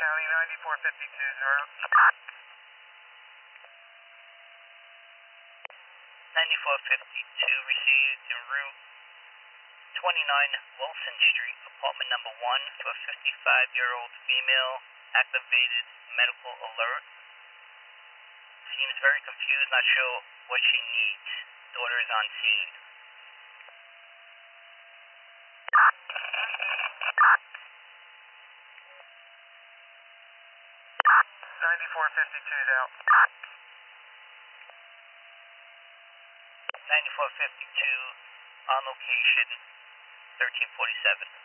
County 9452 9452 received en route 29 Wilson Street, apartment number 1 for a 55-year-old female, activated medical alert. Seems very confused, not sure what she needs. Daughter is on scene. 9452's out. 9452 on location, 1347.